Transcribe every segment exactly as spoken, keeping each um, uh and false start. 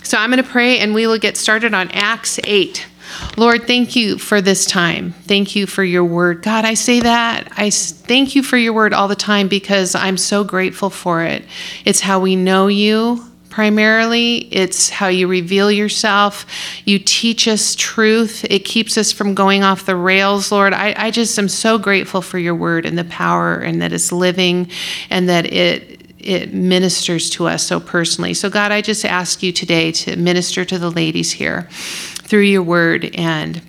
So I'm going to pray and we will get started on Acts eight. Lord, thank you for this time. Thank you for your word. God, I say that. I thank you for your word all the time because I'm so grateful for it. It's how we know you primarily. It's how you reveal yourself. You teach us truth. It keeps us from going off the rails, Lord. I, I just am so grateful for your word and the power and that it's living and that it it ministers to us so personally. So God, I just ask you today to minister to the ladies here through your word and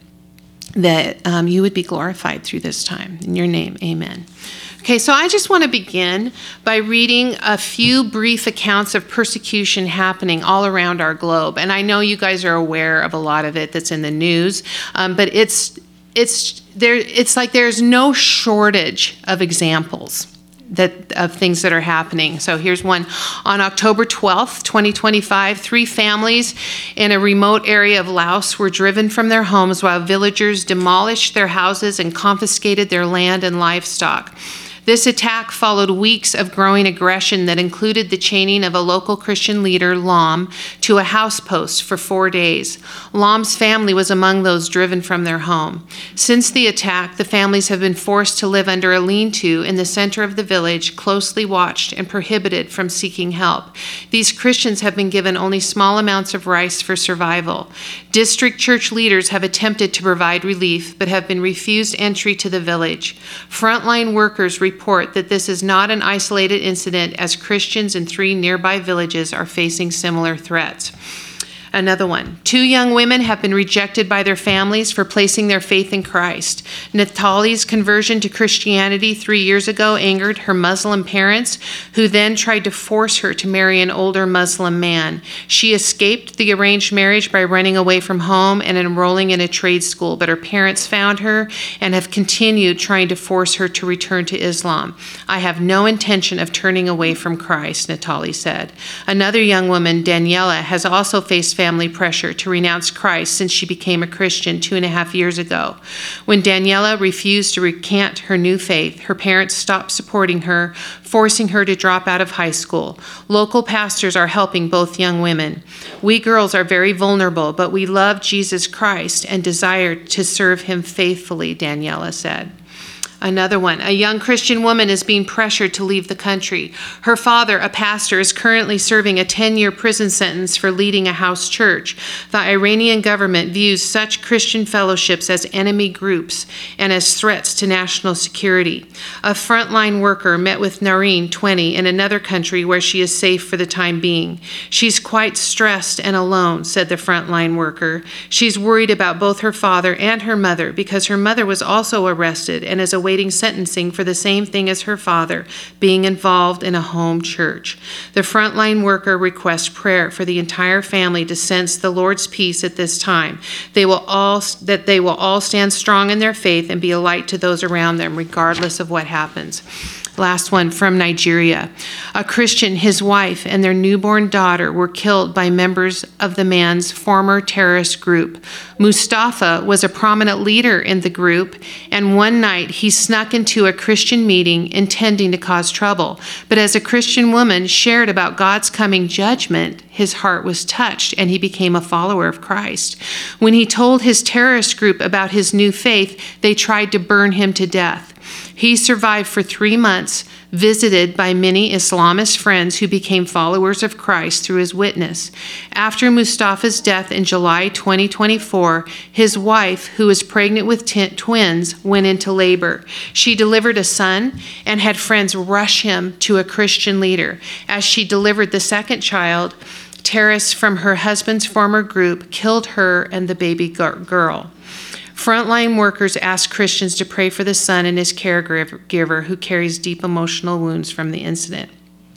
that um, you would be glorified through this time. In your name, amen. Okay, so I just want to begin by reading a few brief accounts of persecution happening all around our globe. And I know you guys are aware of a lot of it that's in the news, um, but it's it's there. It's like there's no shortage of examples that of things that are happening. So here's one. On October twelfth, twenty twenty-five, three families in a remote area of Laos were driven from their homes while villagers demolished their houses and confiscated their land and livestock. This attack followed weeks of growing aggression that included the chaining of a local Christian leader, Lam, to a house post for four days. Lam's family was among those driven from their home. Since the attack, the families have been forced to live under a lean-to in the center of the village, closely watched and prohibited from seeking help. These Christians have been given only small amounts of rice for survival. District church leaders have attempted to provide relief, but have been refused entry to the village. Frontline workers report that this is not an isolated incident, as Christians in three nearby villages are facing similar threats. Another one. Two young women have been rejected by their families for placing their faith in Christ. Natali's conversion to Christianity three years ago angered her Muslim parents, who then tried to force her to marry an older Muslim man. She escaped the arranged marriage by running away from home and enrolling in a trade school, but her parents found her and have continued trying to force her to return to Islam. I have no intention of turning away from Christ, Natali said. Another young woman, Daniela, has also faced family pressure to renounce Christ since she became a Christian two and a half years ago. When Daniela refused to recant her new faith, her parents stopped supporting her, forcing her to drop out of high school. Local pastors are helping both young women. We girls are very vulnerable, but we love Jesus Christ and desire to serve him faithfully, Daniela said. Another one. A young Christian woman is being pressured to leave the country. Her father, a pastor, is currently serving a ten-year prison sentence for leading a house church. The Iranian government views such Christian fellowships as enemy groups and as threats to national security. A frontline worker met with Nareen, twenty, in another country where she is safe for the time being. She's quite stressed and alone, said the frontline worker. She's worried about both her father and her mother because her mother was also arrested and is awaiting sentencing for the same thing as her father, being involved in a home church. The frontline worker requests prayer for the entire family to sense the Lord's peace at this time. They will all that they will all stand strong in their faith and be a light to those around them, regardless of what happens. Last one from Nigeria. A Christian, his wife, and their newborn daughter were killed by members of the man's former terrorist group. Mustafa was a prominent leader in the group, and one night he snuck into a Christian meeting intending to cause trouble. But as a Christian woman shared about God's coming judgment, his heart was touched and he became a follower of Christ. When he told his terrorist group about his new faith, they tried to burn him to death. He survived for three months, visited by many Islamist friends who became followers of Christ through his witness. After Mustafa's death in July twenty twenty-four, his wife, who was pregnant with t- twins, went into labor. She delivered a son and had friends rush him to a Christian leader. As she delivered the second child, terrorists from her husband's former group killed her and the baby girl. Frontline workers ask Christians to pray for the son and his caregiver who carries deep emotional wounds from the incident.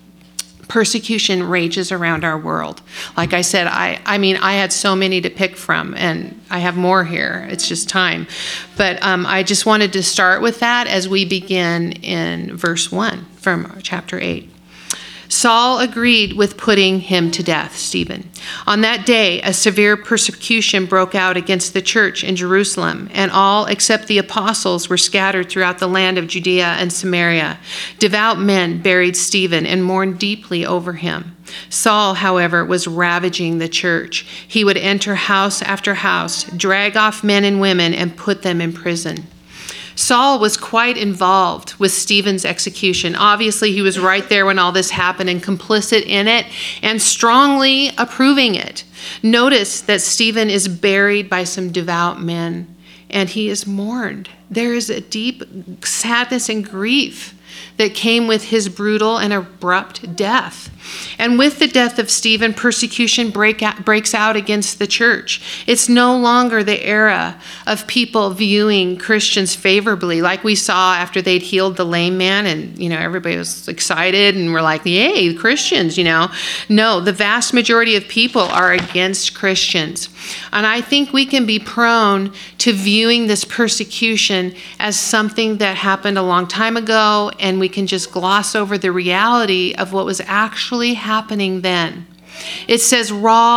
Persecution rages around our world. Like I said, I, I mean, I had so many to pick from, and I have more here. It's just time. But um, I just wanted to start with that as we begin in verse one from chapter eight. Saul agreed with putting him to death, Stephen. On that day, a severe persecution broke out against the church in Jerusalem, and all except the apostles were scattered throughout the land of Judea and Samaria. Devout men buried Stephen and mourned deeply over him. Saul, however, was ravaging the church. He would enter house after house, drag off men and women, and put them in prison. Saul was quite involved with Stephen's execution. Obviously, he was right there when all this happened and complicit in it and strongly approving it. Notice that Stephen is buried by some devout men and he is mourned. There is a deep sadness and grief that came with his brutal and abrupt death. And with the death of Stephen, persecution break out, breaks out against the church. It's no longer the era of people viewing Christians favorably, like we saw after they'd healed the lame man, and you know everybody was excited and we're like, yay, Christians, you know. No, the vast majority of people are against Christians. And I think we can be prone to viewing this persecution as something that happened a long time ago, and we can just gloss over the reality of what was actually happening then. It says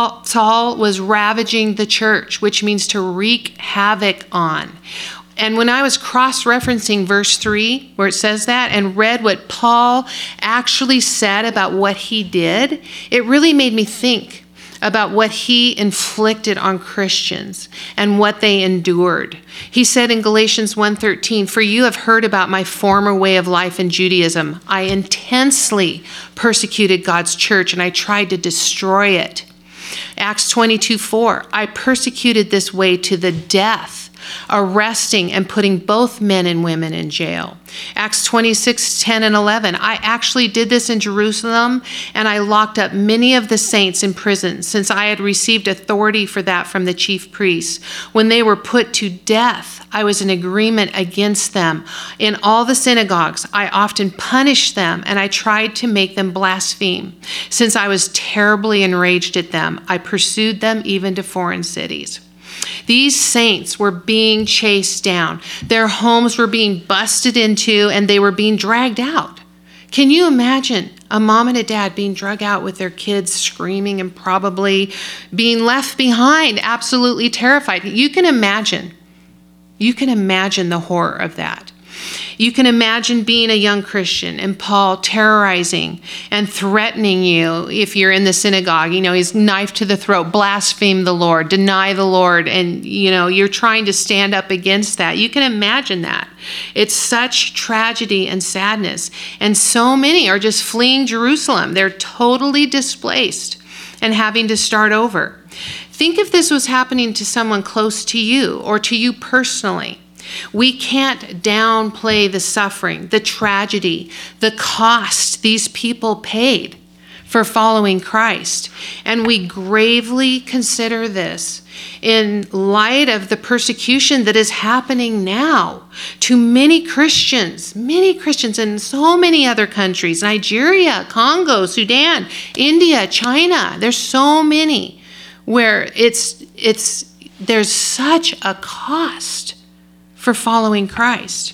Saul was ravaging the church, which means to wreak havoc on. And when I was cross-referencing verse three, where it says that, and read what Paul actually said about what he did, it really made me think about what he inflicted on Christians and what they endured. He said in Galatians one thirteen, "For you have heard about my former way of life in Judaism. I intensely persecuted God's church and I tried to destroy it." Acts twenty-two four, "I persecuted this way to the death, arresting and putting both men and women in jail." Acts twenty-six ten and eleven, "I actually did this in Jerusalem, and I locked up many of the saints in prison, since I had received authority for that from the chief priests. When they were put to death, I was in agreement against them. In all the synagogues, I often punished them, and I tried to make them blaspheme. Since I was terribly enraged at them, I pursued them even to foreign cities." These saints were being chased down. Their homes were being busted into and they were being dragged out. Can you imagine a mom and a dad being dragged out with their kids screaming and probably being left behind, absolutely terrified? You can imagine. You can imagine the horror of that. You can imagine being a young Christian and Paul terrorizing and threatening you if you're in the synagogue. You know, he's knife to the throat, blaspheme the Lord, deny the Lord, and, you know, you're trying to stand up against that. You can imagine that. It's such tragedy and sadness. And so many are just fleeing Jerusalem. They're totally displaced and having to start over. Think if this was happening to someone close to you or to you personally. We can't downplay the suffering, the tragedy, the cost these people paid for following Christ. And we gravely consider this in light of the persecution that is happening now to many Christians, many Christians in so many other countries, Nigeria, Congo, Sudan, India, China. There's so many where it's it's there's such a cost for following Christ.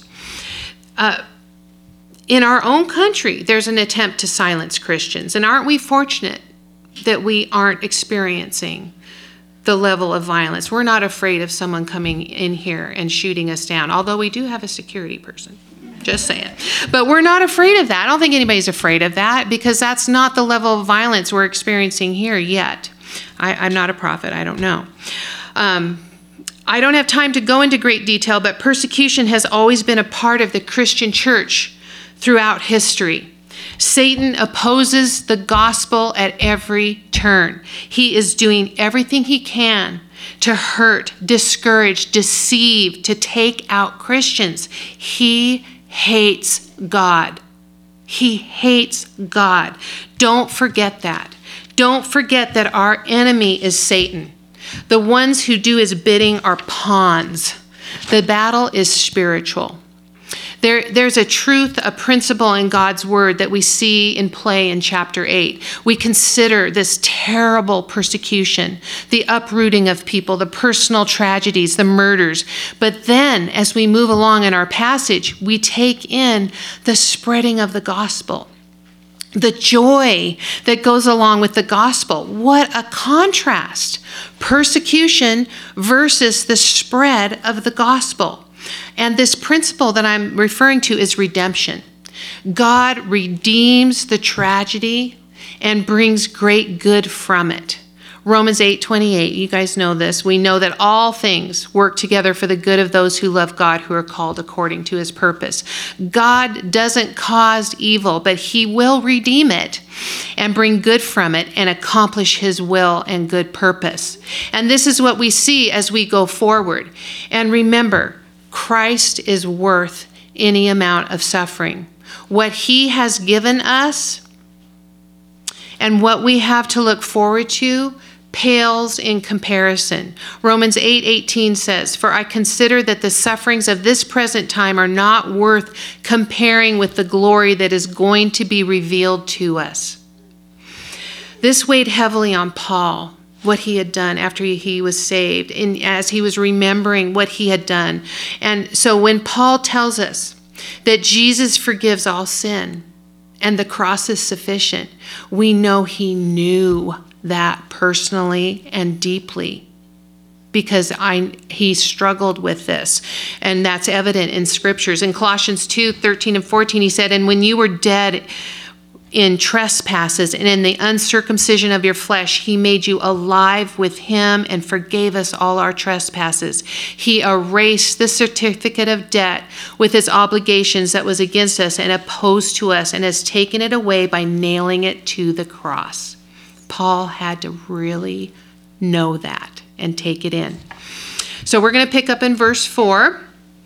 Uh, in our own country, there's an attempt to silence Christians. And aren't we fortunate that we aren't experiencing the level of violence? We're not afraid of someone coming in here and shooting us down, although we do have a security person. Just saying. But we're not afraid of that. I don't think anybody's afraid of that because that's not the level of violence we're experiencing here yet. I, I'm not a prophet. I don't know. Um, I don't have time to go into great detail, but persecution has always been a part of the Christian church throughout history. Satan opposes the gospel at every turn. He is doing everything he can to hurt, discourage, deceive, to take out Christians. He hates God. He hates God. Don't forget that. Don't forget that our enemy is Satan. The ones who do his bidding are pawns. The battle is spiritual. There, there's a truth, a principle in God's word that we see in play in chapter eight. We consider this terrible persecution, the uprooting of people, the personal tragedies, the murders. But then, as we move along in our passage, we take in the spreading of the gospel. The joy that goes along with the gospel. What a contrast. Persecution versus the spread of the gospel. And this principle that I'm referring to is redemption. God redeems the tragedy and brings great good from it. Romans eight twenty-eight, you guys know this. We know that all things work together for the good of those who love God, who are called according to his purpose. God doesn't cause evil, but he will redeem it and bring good from it and accomplish his will and good purpose. And this is what we see as we go forward. And remember, Christ is worth any amount of suffering. What he has given us and what we have to look forward to pales in comparison. Romans eight eighteen says, "For I consider that the sufferings of this present time are not worth comparing with the glory that is going to be revealed to us." This weighed heavily on Paul, what he had done after he was saved, and as he was remembering what he had done. And so when Paul tells us that Jesus forgives all sin and the cross is sufficient, we know he knew that personally and deeply, because I he struggled with this, and that's evident in scriptures. In Colossians two thirteen and fourteen, he said, "And when you were dead in trespasses and in the uncircumcision of your flesh, he made you alive with him and forgave us all our trespasses. He erased the certificate of debt with its obligations that was against us and opposed to us, and has taken it away by nailing it to the cross." Paul had to really know that and take it in. So we're going to pick up in verse four.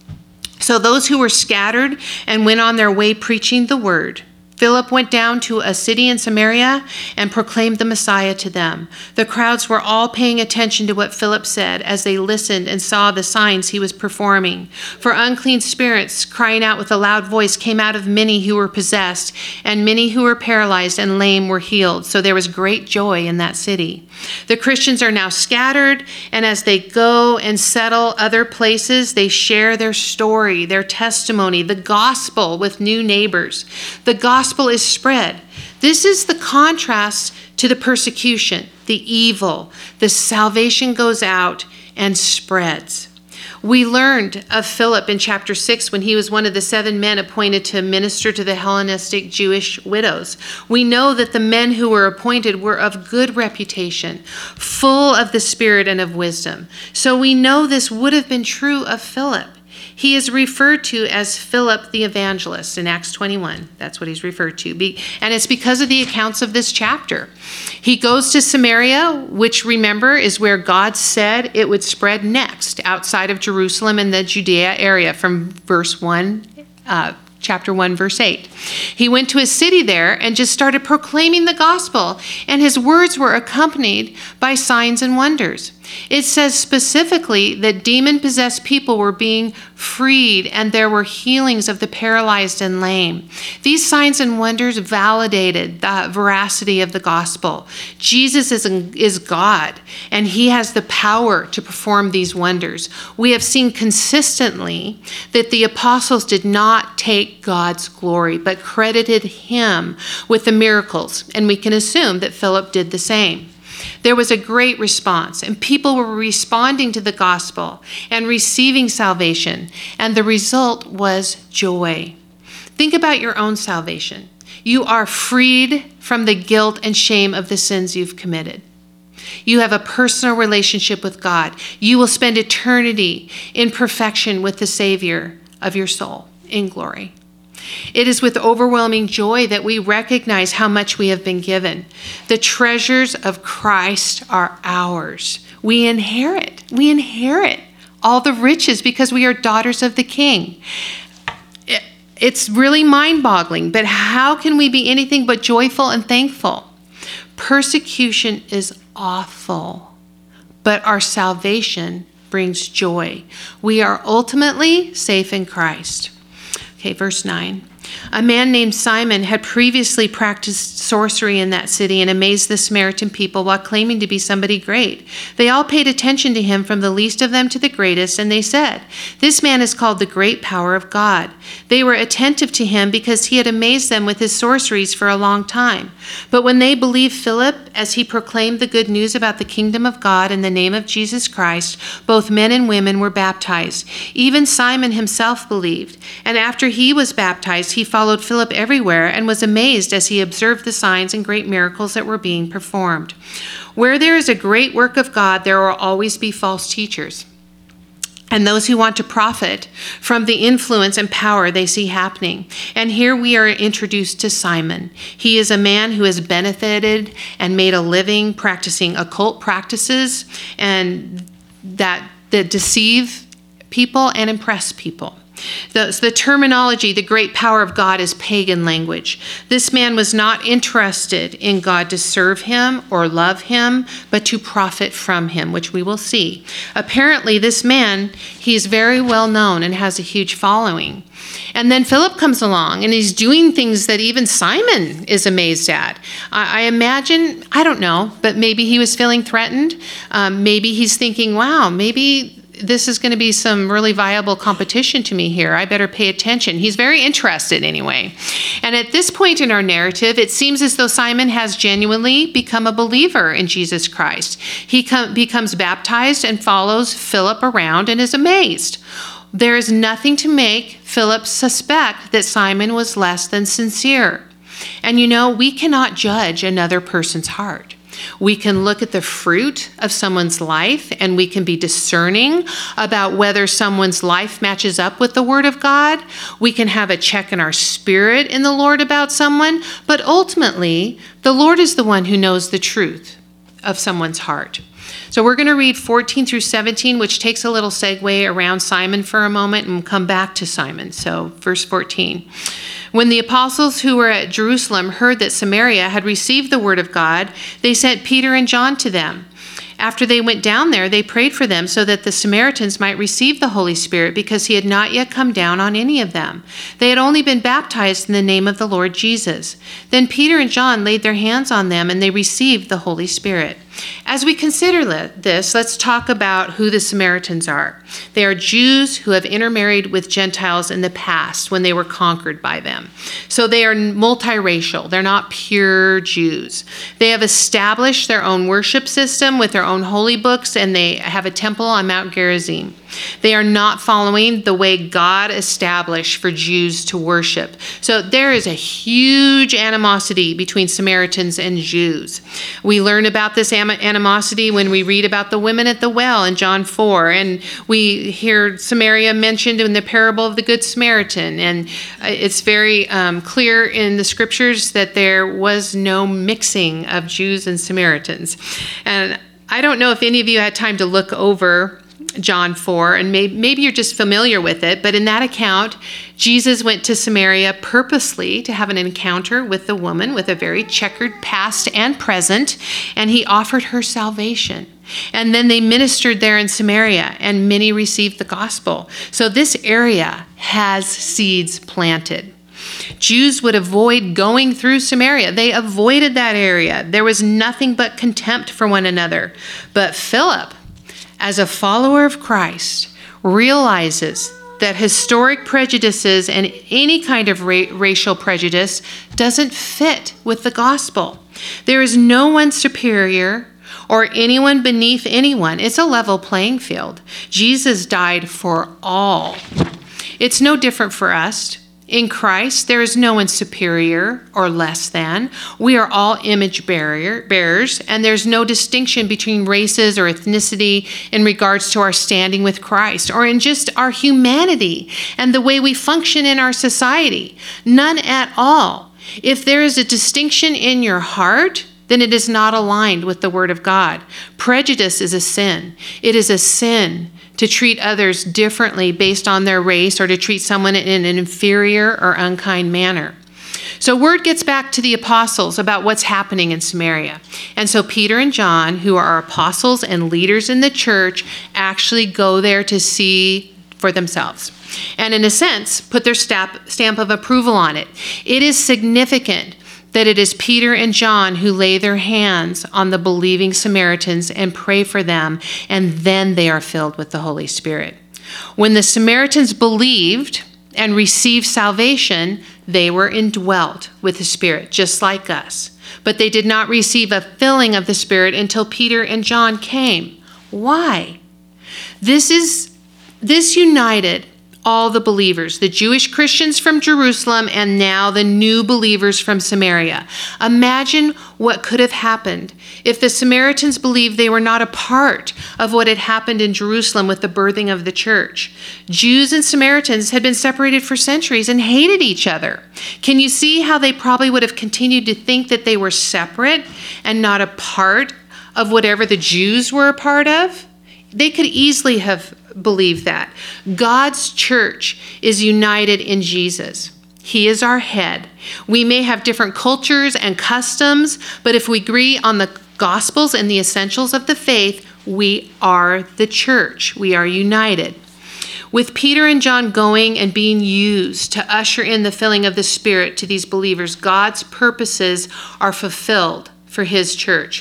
"So those who were scattered and went on their way preaching the word, Philip went down to a city in Samaria and proclaimed the Messiah to them. The crowds were all paying attention to what Philip said as they listened and saw the signs he was performing. For unclean spirits, crying out with a loud voice, came out of many who were possessed, and many who were paralyzed and lame were healed. So there was great joy in that city. The Christians are now scattered, and as they go and settle other places, they share their story, their testimony, the gospel with new neighbors. The gospel gospel is spread. This is the contrast to the persecution, the evil. The salvation goes out and spreads. We learned of Philip in chapter six when he was one of the seven men appointed to minister to the Hellenistic Jewish widows. We know that the men who were appointed were of good reputation, full of the Spirit and of wisdom. So we know this would have been true of Philip. He is referred to as Philip the evangelist in Acts twenty-one. That's what he's referred to. And it's because of the accounts of this chapter. He goes to Samaria, which, remember, is where God said it would spread next, outside of Jerusalem in the Judea area, from verse one, uh, chapter one, verse eight. He went to a city there and just started proclaiming the gospel, and his words were accompanied by signs and wonders. It says specifically that demon-possessed people were being freed, and there were healings of the paralyzed and lame. These signs and wonders validated the veracity of the gospel. Jesus is, is God, and he has the power to perform these wonders. We have seen consistently that the apostles did not take God's glory, but credited him with the miracles, and we can assume that Philip did the same. There was a great response, and people were responding to the gospel and receiving salvation, and the result was joy. Think about your own salvation. You are freed from the guilt and shame of the sins you've committed. You have a personal relationship with God. You will spend eternity in perfection with the Savior of your soul in glory. It is with overwhelming joy that we recognize how much we have been given. The treasures of Christ are ours. We inherit. We inherit all the riches because we are daughters of the King. It's really mind-boggling, but how can we be anything but joyful and thankful? Persecution is awful, but our salvation brings joy. We are ultimately safe in Christ. Okay, verse nine. A man named Simon had previously practiced sorcery in that city and amazed the Samaritan people while claiming to be somebody great. They all paid attention to him, from the least of them to the greatest, and they said, "This man is called the great power of God." They were attentive to him because he had amazed them with his sorceries for a long time. But when they believed Philip as he proclaimed the good news about the kingdom of God in the name of Jesus Christ, both men and women were baptized. Even Simon himself believed, and after he was baptized, he followed Philip everywhere and was amazed as he observed the signs and great miracles that were being performed. Where there is a great work of God, there will always be false teachers, and those who want to profit from the influence and power they see happening. And here we are introduced to Simon. He is a man who has benefited and made a living practicing occult practices and that, that deceive people and impress people. The, the terminology, the great power of God, is pagan language. This man was not interested in God to serve him or love him, but to profit from him, which we will see. Apparently, this man, he is very well known and has a huge following. And then Philip comes along and he's doing things that even Simon is amazed at. I, I imagine, I don't know, but maybe he was feeling threatened. Um, maybe he's thinking, wow, maybe this is going to be some really viable competition to me here. I better pay attention. He's very interested anyway. And at this point in our narrative, it seems as though Simon has genuinely become a believer in Jesus Christ. He com- becomes baptized and follows Philip around and is amazed. There is nothing to make Philip suspect that Simon was less than sincere. And you know, we cannot judge another person's heart. We can look at the fruit of someone's life and we can be discerning about whether someone's life matches up with the Word of God. We can have a check in our spirit in the Lord about someone, but ultimately, the Lord is the one who knows the truth of someone's heart. So we're going to read fourteen through seventeen, which takes a little segue around Simon for a moment, and we'll come back to Simon. So verse fourteen. When the apostles who were at Jerusalem heard that Samaria had received the word of God, they sent Peter and John to them. After they went down there, they prayed for them so that the Samaritans might receive the Holy Spirit, because he had not yet come down on any of them. They had only been baptized in the name of the Lord Jesus. Then Peter and John laid their hands on them, and they received the Holy Spirit. As we consider this, let's talk about who the Samaritans are. They are Jews who have intermarried with Gentiles in the past when they were conquered by them. So they are multiracial. They're not pure Jews. They have established their own worship system with their own holy books, and they have a temple on Mount Gerizim. They are not following the way God established for Jews to worship. So there is a huge animosity between Samaritans and Jews. We learn about this animosity when we read about the women at the well in John four, and we hear Samaria mentioned in the parable of the Good Samaritan, and it's very um, clear in the scriptures that there was no mixing of Jews and Samaritans. And I don't know if any of you had time to look over John four, and may, maybe you're just familiar with it, but in that account, Jesus went to Samaria purposely to have an encounter with the woman with a very checkered past and present, and he offered her salvation. And then they ministered there in Samaria, and many received the gospel. So this area has seeds planted. Jews would avoid going through Samaria. They avoided that area. There was nothing but contempt for one another. But Philip, as a follower of Christ, realizes that historic prejudices and any kind of ra- racial prejudice doesn't fit with the gospel. There is no one superior or anyone beneath anyone. It's a level playing field. Jesus died for all. It's no different for us. In Christ, there is no one superior or less than. We are all image bearer, bearers, and there's no distinction between races or ethnicity in regards to our standing with Christ or in just our humanity and the way we function in our society. None at all. If there is a distinction in your heart, then it is not aligned with the Word of God. Prejudice is a sin. It is a sin to treat others differently based on their race or to treat someone in an inferior or unkind manner. So word gets back to the apostles about what's happening in Samaria. And so Peter and John, who are apostles and leaders in the church, actually go there to see for themselves. And in a sense, put their stamp, stamp of approval on it. It is significant that it is Peter and John who lay their hands on the believing Samaritans and pray for them, and then they are filled with the Holy Spirit. When the Samaritans believed and received salvation, they were indwelt with the Spirit, just like us. But they did not receive a filling of the Spirit until Peter and John came. Why? This is this united all the believers, the Jewish Christians from Jerusalem, and now the new believers from Samaria. Imagine what could have happened if the Samaritans believed they were not a part of what had happened in Jerusalem with the birthing of the church. Jews and Samaritans had been separated for centuries and hated each other. Can you see how they probably would have continued to think that they were separate and not a part of whatever the Jews were a part of? They could easily have believed that. God's church is united in Jesus. He is our head. We may have different cultures and customs, but if we agree on the Gospels and the essentials of the faith, we are the church. We are united. With Peter and John going and being used to usher in the filling of the Spirit to these believers, God's purposes are fulfilled for his church.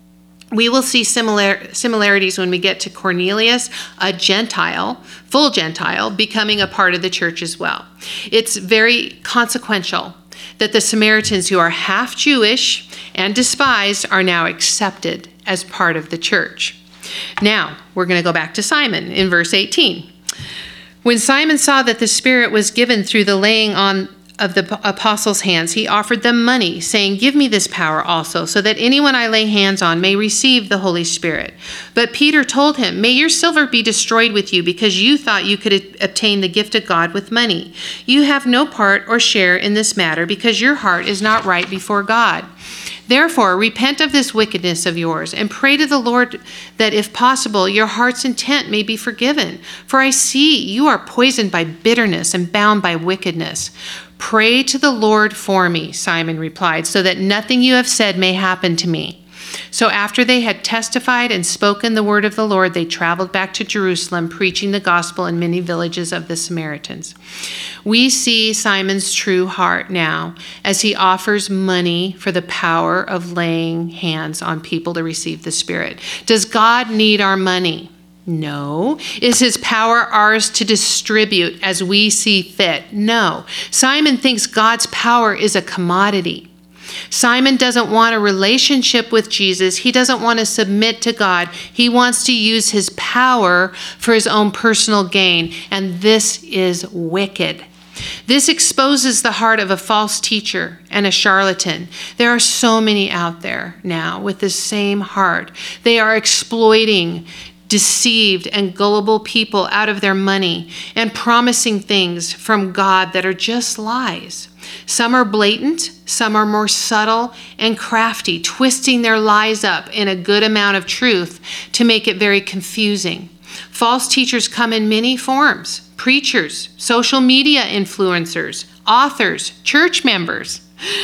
We will see similar similarities when we get to Cornelius, a Gentile, full Gentile, becoming a part of the church as well. It's very consequential that the Samaritans who are half Jewish and despised are now accepted as part of the church. Now, we're going to go back to Simon in verse eighteen. When Simon saw that the Spirit was given through the laying on of the apostles' hands, he offered them money, saying, "Give me this power also, so that anyone I lay hands on may receive the Holy Spirit." But Peter told him, "May your silver be destroyed with you, because you thought you could obtain the gift of God with money. You have no part or share in this matter, because your heart is not right before God. Therefore, repent of this wickedness of yours, and pray to the Lord that, if possible, your heart's intent may be forgiven. For I see you are poisoned by bitterness and bound by wickedness." "Pray to the Lord for me," Simon replied, "so that nothing you have said may happen to me." So after they had testified and spoken the word of the Lord, they traveled back to Jerusalem, preaching the gospel in many villages of the Samaritans. We see Simon's true heart now as he offers money for the power of laying hands on people to receive the Spirit. Does God need our money? No. Is his power ours to distribute as we see fit? No. Simon thinks God's power is a commodity. Simon doesn't want a relationship with Jesus. He doesn't want to submit to God. He wants to use his power for his own personal gain, and this is wicked. This exposes the heart of a false teacher and a charlatan. There are so many out there now with the same heart. They are exploiting deceived and gullible people out of their money and promising things from God that are just lies. Some are blatant, some are more subtle and crafty, twisting their lies up in a good amount of truth to make it very confusing. False teachers come in many forms: preachers, social media influencers, authors, church members.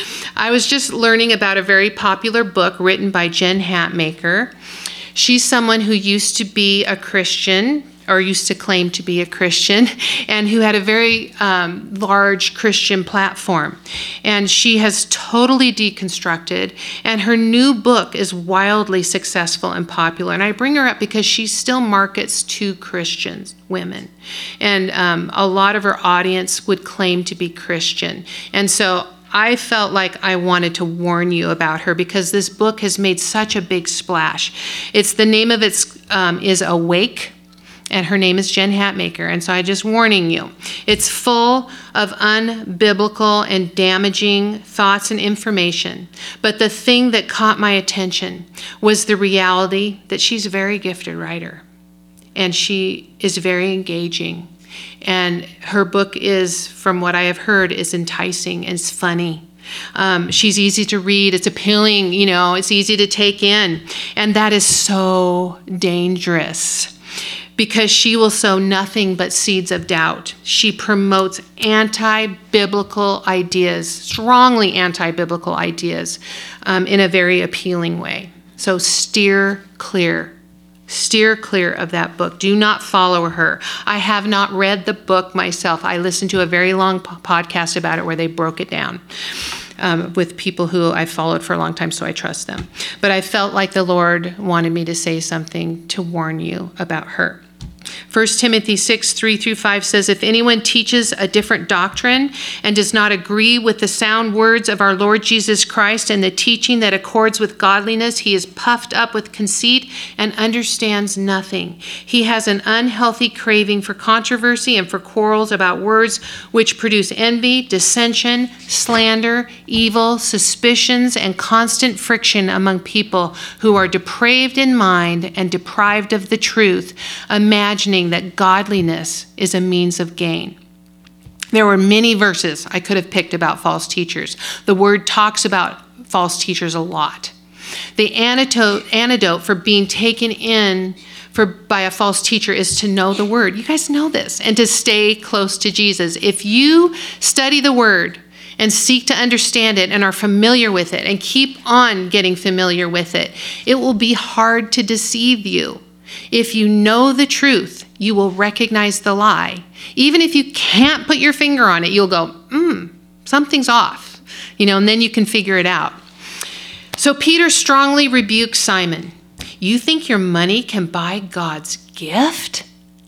I was just learning about a very popular book written by Jen Hatmaker. She's someone who used to be a Christian, or used to claim to be a Christian, and who had a very um, large Christian platform. And she has totally deconstructed, and her new book is wildly successful and popular. And I bring her up because she still markets to Christians, women. And um, a lot of her audience would claim to be Christian. And so I felt like I wanted to warn you about her because this book has made such a big splash. It's the name of it um, is Awake, and her name is Jen Hatmaker. And so I'm just warning you. It's full of unbiblical and damaging thoughts and information. But the thing that caught my attention was the reality that she's a very gifted writer, and she is very engaging. And her book is, from what I have heard, is enticing and it's funny. Um, she's easy to read. It's appealing, you know, it's easy to take in. And that is so dangerous because she will sow nothing but seeds of doubt. She promotes anti-biblical ideas, strongly anti-biblical ideas, um, in a very appealing way. So steer clear. Steer clear of that book. Do not follow her. I have not read the book myself. I listened to a very long po- podcast about it where they broke it down um, with people who I followed for a long time, so I trust them. But I felt like the Lord wanted me to say something to warn you about her. First Timothy six, three through five says, if anyone teaches a different doctrine and does not agree with the sound words of our Lord Jesus Christ and the teaching that accords with godliness, he is puffed up with conceit and understands nothing. He has an unhealthy craving for controversy and for quarrels about words which produce envy, dissension, slander, evil, suspicions, and constant friction among people who are depraved in mind and deprived of the truth, imagining that godliness is a means of gain. There were many verses I could have picked about false teachers. The word talks about false teachers a lot. The antidote, antidote for being taken in for by a false teacher is to know the word. You guys know this, and to stay close to Jesus. If you study the word and seek to understand it and are familiar with it and keep on getting familiar with it, it will be hard to deceive you. If you know the truth, you will recognize the lie. Even if you can't put your finger on it, you'll go, hmm, something's off, you know, and then you can figure it out. So Peter strongly rebukes Simon. You think your money can buy God's gift?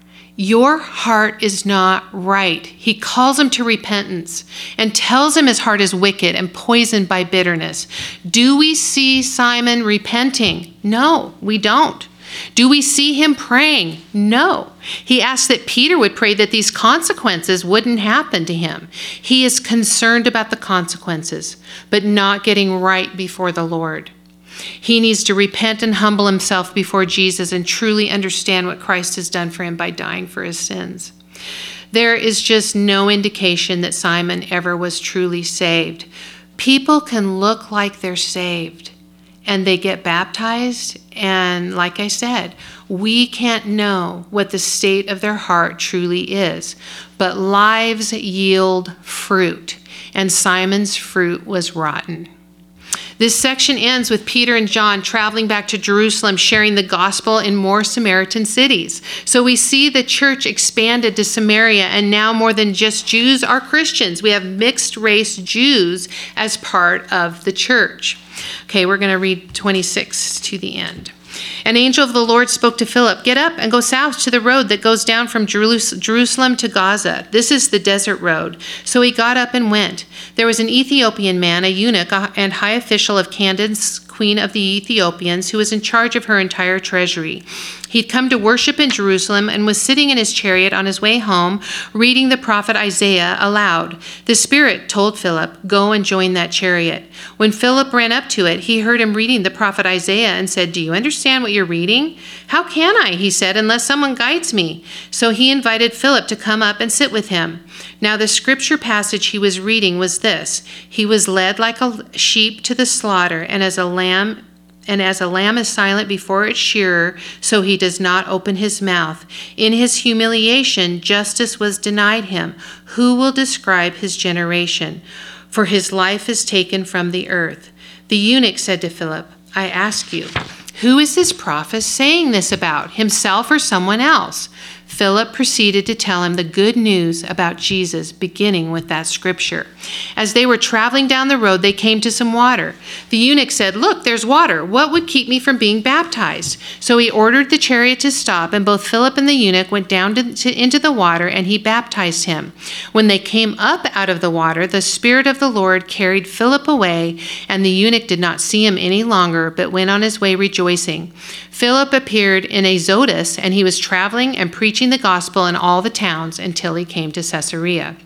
Your heart is not right. He calls him to repentance and tells him his heart is wicked and poisoned by bitterness. Do we see Simon repenting? No, we don't. Do we see him praying? No. He asked that Peter would pray that these consequences wouldn't happen to him. He is concerned about the consequences, but not getting right before the Lord. He needs to repent and humble himself before Jesus and truly understand what Christ has done for him by dying for his sins. There is just no indication that Simon ever was truly saved. People can look like they're saved and they get baptized, and like I said, we can't know what the state of their heart truly is, but lives yield fruit, and Simon's fruit was rotten. This section ends with Peter and John traveling back to Jerusalem, sharing the gospel in more Samaritan cities. So we see the church expanded to Samaria, and now more than just Jews are Christians. We have mixed race Jews as part of the church. Okay, we're going to read twenty-six to the end. An angel of the Lord spoke to Philip, "Get up and go south to the road that goes down from Jerusalem to Gaza. This is the desert road." So he got up and went. There was an Ethiopian man, a eunuch and high official of Candace, queen of the Ethiopians, who was in charge of her entire treasury. He'd come to worship in Jerusalem and was sitting in his chariot on his way home, reading the prophet Isaiah aloud. The Spirit told Philip, "Go and join that chariot." When Philip ran up to it, he heard him reading the prophet Isaiah and said, "Do you understand what you're reading?" "How can I," he said, "unless someone guides me?" So he invited Philip to come up and sit with him. Now the scripture passage he was reading was this: "He was led like a sheep to the slaughter, and as a lamb And as a lamb is silent before its shearer, so he does not open his mouth. In his humiliation, justice was denied him. Who will describe his generation? For his life is taken from the earth." The eunuch said to Philip, "I ask you, who is this prophet saying this about, himself or someone else?" Philip proceeded to tell him the good news about Jesus, beginning with that scripture. As they were traveling down the road, they came to some water. The eunuch said, "Look, there's water. What would keep me from being baptized?" So he ordered the chariot to stop, and both Philip and the eunuch went down to, to, into the water, and he baptized him. When they came up out of the water, the Spirit of the Lord carried Philip away, and the eunuch did not see him any longer, but went on his way rejoicing. Philip appeared in Azotus, and he was traveling and preaching the gospel in all the towns until he came to Caesarea.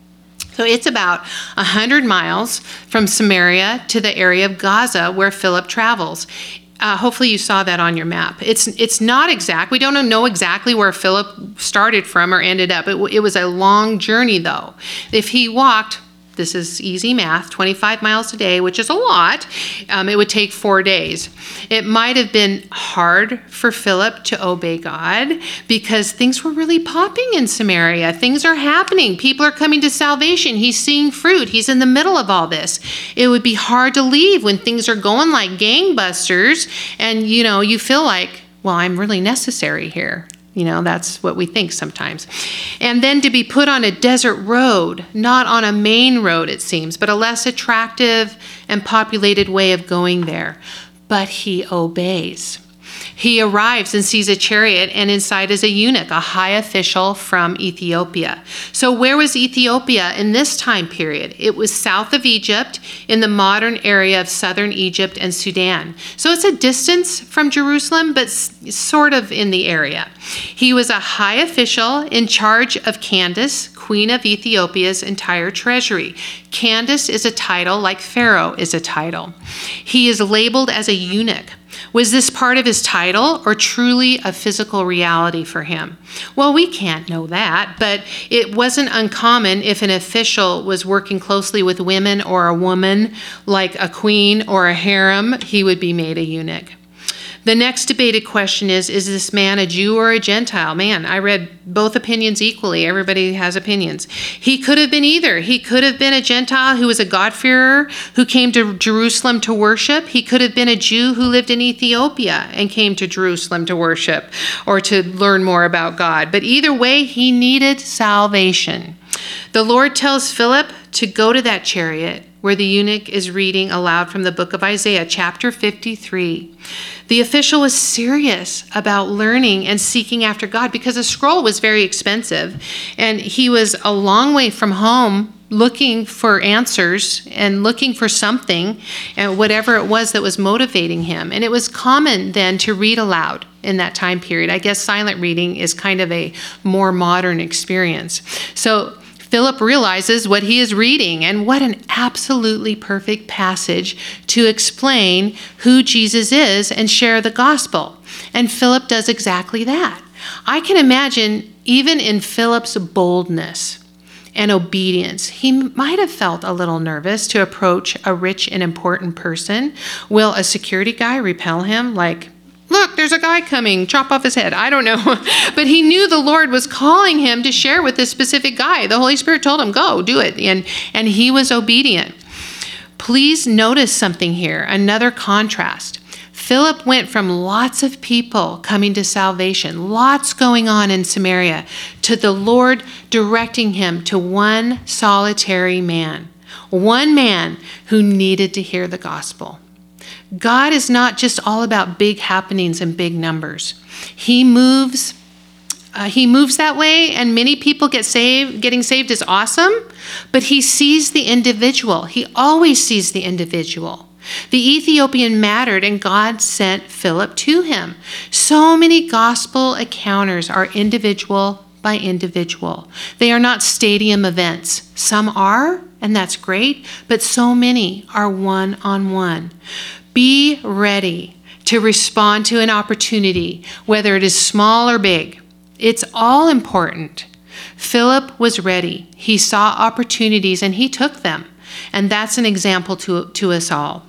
So it's about one hundred miles from Samaria to the area of Gaza where Philip travels. Uh, hopefully you saw that on your map. It's it's not exact. We don't know exactly where Philip started from or ended up. It, it was a long journey, though. If he walked, this is easy math, twenty-five miles a day, which is a lot, um, it would take four days. It might have been hard for Philip to obey God because things were really popping in Samaria. Things are happening. People are coming to salvation. He's seeing fruit. He's in the middle of all this. It would be hard to leave when things are going like gangbusters and, you know, you feel like, well, I'm really necessary here. You know, that's what we think sometimes. And then to be put on a desert road, not on a main road, it seems, but a less attractive and populated way of going there. But he obeys. He arrives and sees a chariot, and inside is a eunuch, a high official from Ethiopia. So where was Ethiopia in this time period? It was south of Egypt, in the modern area of southern Egypt and Sudan. So it's a distance from Jerusalem, but sort of in the area. He was a high official in charge of Candace, queen of Ethiopia's entire treasury. Candace is a title like Pharaoh is a title. He is labeled as a eunuch. Was this part of his title or truly a physical reality for him? Well, we can't know that, but it wasn't uncommon if an official was working closely with women or a woman, like a queen or a harem, he would be made a eunuch. The next debated question is, is this man a Jew or a Gentile? Man, I read both opinions equally. Everybody has opinions. He could have been either. He could have been a Gentile who was a God-fearer who came to Jerusalem to worship. He could have been a Jew who lived in Ethiopia and came to Jerusalem to worship or to learn more about God. But either way, he needed salvation. The Lord tells Philip to go to that chariot where the eunuch is reading aloud from the book of Isaiah, chapter fifty-three. The official was serious about learning and seeking after God because a scroll was very expensive, and he was a long way from home looking for answers and looking for something, and whatever it was that was motivating him. And it was common then to read aloud in that time period. I guess silent reading is kind of a more modern experience. So Philip realizes what he is reading, and what an absolutely perfect passage to explain who Jesus is and share the gospel. And Philip does exactly that. I can imagine, even in Philip's boldness and obedience, he might have felt a little nervous to approach a rich and important person. Will a security guy repel him? Like, look, there's a guy coming, chop off his head. I don't know. But he knew the Lord was calling him to share with this specific guy. The Holy Spirit told him, go, do it. And, and he was obedient. Please notice something here, another contrast. Philip went from lots of people coming to salvation, lots going on in Samaria, to the Lord directing him to one solitary man, one man who needed to hear the gospel. God is not just all about big happenings and big numbers. He moves, uh, he moves that way, and many people get saved. Getting saved is awesome, but he sees the individual. He always sees the individual. The Ethiopian mattered, and God sent Philip to him. So many gospel encounters are individual by individual. They are not stadium events. Some are, and that's great, but so many are one-on-one. Be ready to respond to an opportunity, whether it is small or big. It's all important. Philip was ready. He saw opportunities and he took them. And that's an example to, to us all.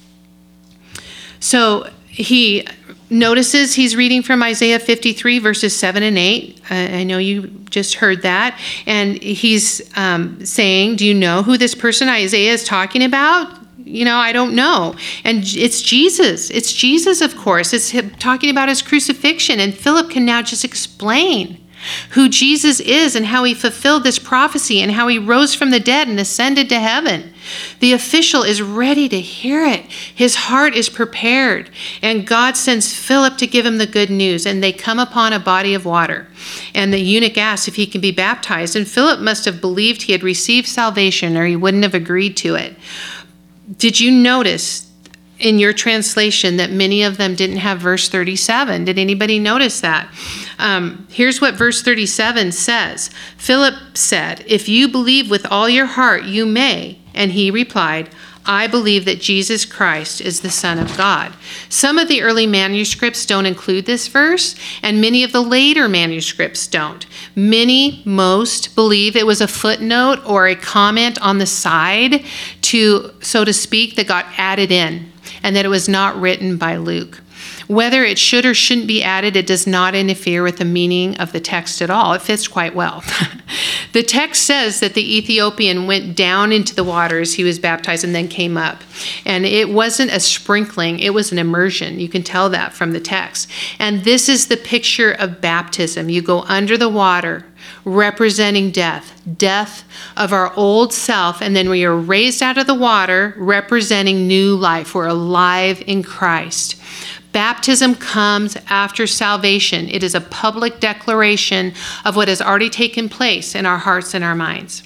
So he notices he's reading from Isaiah fifty-three, verses seven and eight. Uh, I know you just heard that. And he's um, saying, do you know who this person Isaiah is talking about? You know, I don't know. And it's Jesus. It's Jesus, of course. It's him talking about his crucifixion. And Philip can now just explain who Jesus is and how he fulfilled this prophecy and how he rose from the dead and ascended to heaven. The official is ready to hear it. His heart is prepared. And God sends Philip to give him the good news. And they come upon a body of water. And the eunuch asks if he can be baptized. And Philip must have believed he had received salvation, or he wouldn't have agreed to it. Did you notice in your translation that many of them didn't have verse thirty-seven? Did anybody notice that? Um, here's what verse thirty-seven says. Philip said, if you believe with all your heart, you may. And he replied, I believe that Jesus Christ is the Son of God. Some of the early manuscripts don't include this verse, and many of the later manuscripts don't. Many, most, believe it was a footnote or a comment on the side to, so to speak, that got added in, and that it was not written by Luke. Whether it should or shouldn't be added, it does not interfere with the meaning of the text at all. It fits quite well. The text says that the Ethiopian went down into the water as he was baptized and then came up. And it wasn't a sprinkling, it was an immersion. You can tell that from the text. And this is the picture of baptism. You go under the water, representing death, death of our old self, and then we are raised out of the water, representing new life. We're alive in Christ. Baptism comes after salvation. It is a public declaration of what has already taken place in our hearts and our minds.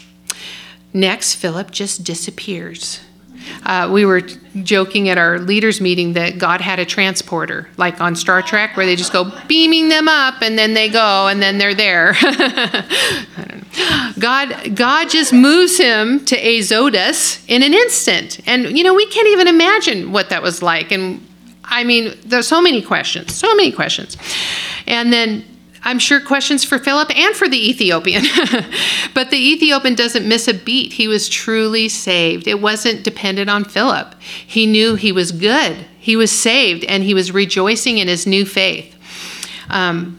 Next, Philip just disappears. Uh, we were joking at our leaders meeting that God had a transporter, like on Star Trek, where they just go beaming them up and then they go and then they're there. I don't know. God, God just moves him to Azotus in an instant. And, you know, we can't even imagine what that was like. And I mean, there's so many questions, so many questions. And then I'm sure questions for Philip and for the Ethiopian. But the Ethiopian doesn't miss a beat. He was truly saved. It wasn't dependent on Philip. He knew he was good. He was saved, and he was rejoicing in his new faith. Um,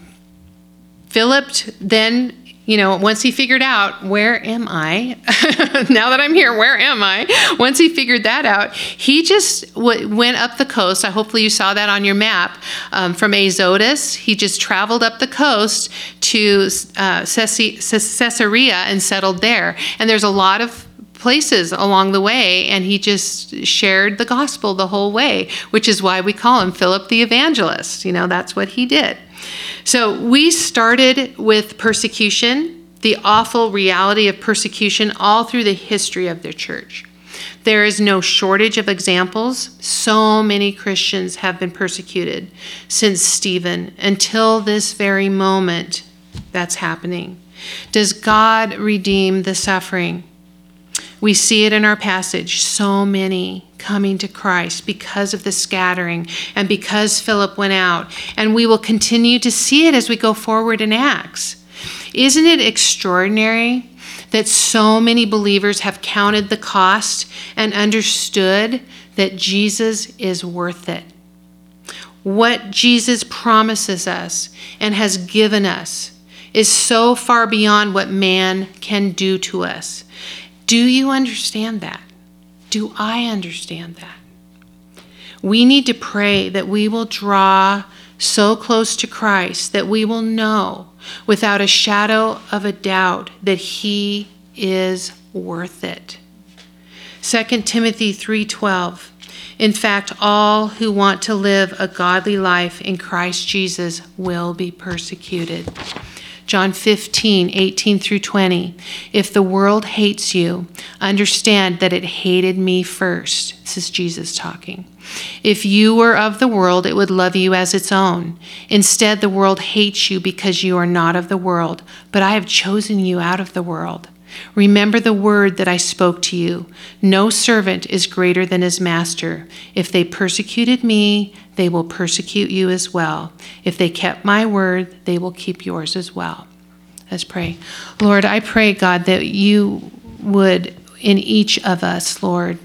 Philip then, you know, once he figured out, where am I? Now that I'm here, where am I? Once he figured that out, he just w- went up the coast. I hopefully you saw that on your map. Um, from Azotus, he just traveled up the coast to uh, Caesarea and settled there. And there's a lot of places along the way, and he just shared the gospel the whole way, which is why we call him Philip the Evangelist. You know, that's what he did. So we started with persecution, the awful reality of persecution all through the history of the church. There is no shortage of examples. So many Christians have been persecuted since Stephen until this very moment that's happening. Does God redeem the suffering? We see it in our passage, so many coming to Christ because of the scattering and because Philip went out. And we will continue to see it as we go forward in Acts. Isn't it extraordinary that so many believers have counted the cost and understood that Jesus is worth it? What Jesus promises us and has given us is so far beyond what man can do to us. Do you understand that? Do I understand that? We need to pray that we will draw so close to Christ that we will know without a shadow of a doubt that he is worth it. Second Timothy three twelve. In fact, all who want to live a godly life in Christ Jesus will be persecuted. John fifteen, eighteen through twenty. If the world hates you, understand that it hated me first. This is Jesus talking. If you were of the world, it would love you as its own. Instead, the world hates you because you are not of the world, but I have chosen you out of the world. Remember the word that I spoke to you. No servant is greater than his master. If they persecuted me, they will persecute you as well. If they kept my word, they will keep yours as well. Let's pray. Lord, I pray, God, that you would, in each of us, Lord,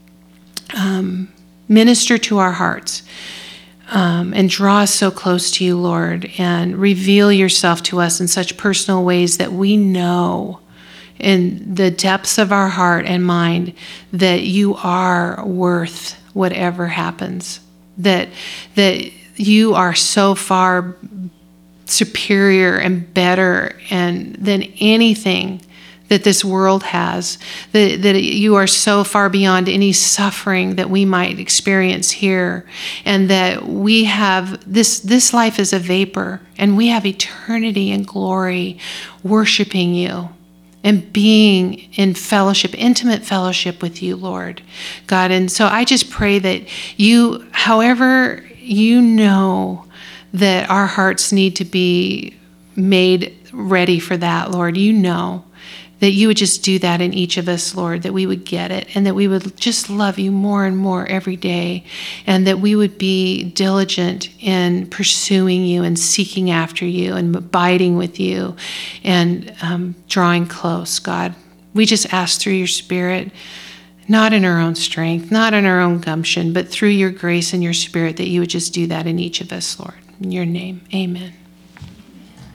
um, minister to our hearts um, and draw us so close to you, Lord, and reveal yourself to us in such personal ways that we know in the depths of our heart and mind that you are worth whatever happens, that that you are so far superior and better and than anything that this world has, that, that you are so far beyond any suffering that we might experience here, and that we have this this life is a vapor, and we have eternity and glory worshiping you and being in fellowship, intimate fellowship with you, Lord God. And so I just pray that you, however you know that our hearts need to be made ready for that, Lord, you know that you would just do that in each of us, Lord, that we would get it and that we would just love you more and more every day, and that we would be diligent in pursuing you and seeking after you and abiding with you and um, drawing close, God. We just ask through your Spirit, not in our own strength, not in our own gumption, but through your grace and your Spirit, that you would just do that in each of us, Lord. In your name, amen.